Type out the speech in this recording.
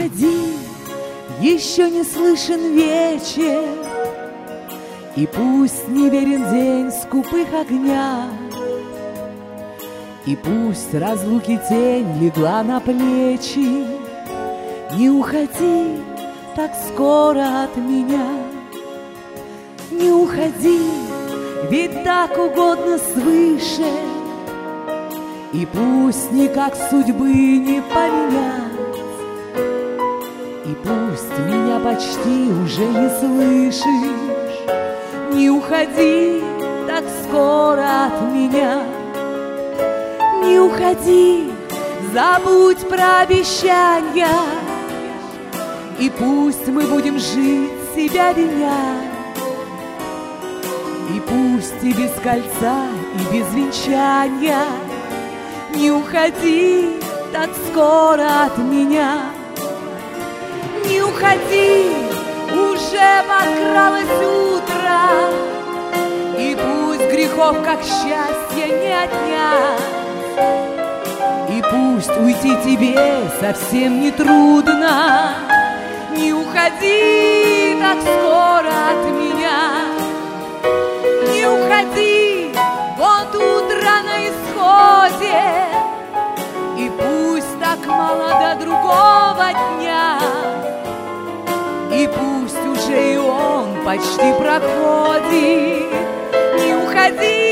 уходи, еще не слышен вечер, и пусть не верен день скупых огня, и пусть разлуки тень легла на плечи. Не уходи так скоро от меня, не уходи, ведь так угодно свыше, и пусть никак судьбы не поменять, и пусть меня почти уже не слышишь. Не уходи так скоро от меня, не уходи, забудь про обещания, и пусть мы будем жить, себя винять, и пусть и без кольца, и без венчания. Не уходи так скоро от меня, не уходи, уже подкралось утро, и пусть грехов, как счастье, не отнять, и пусть уйти тебе совсем не трудно. Не уходи так скоро от меня, не уходи, вот утро на исходе, и пусть так мало до другого дня, и пусть уже и он почти проходит. Не уходи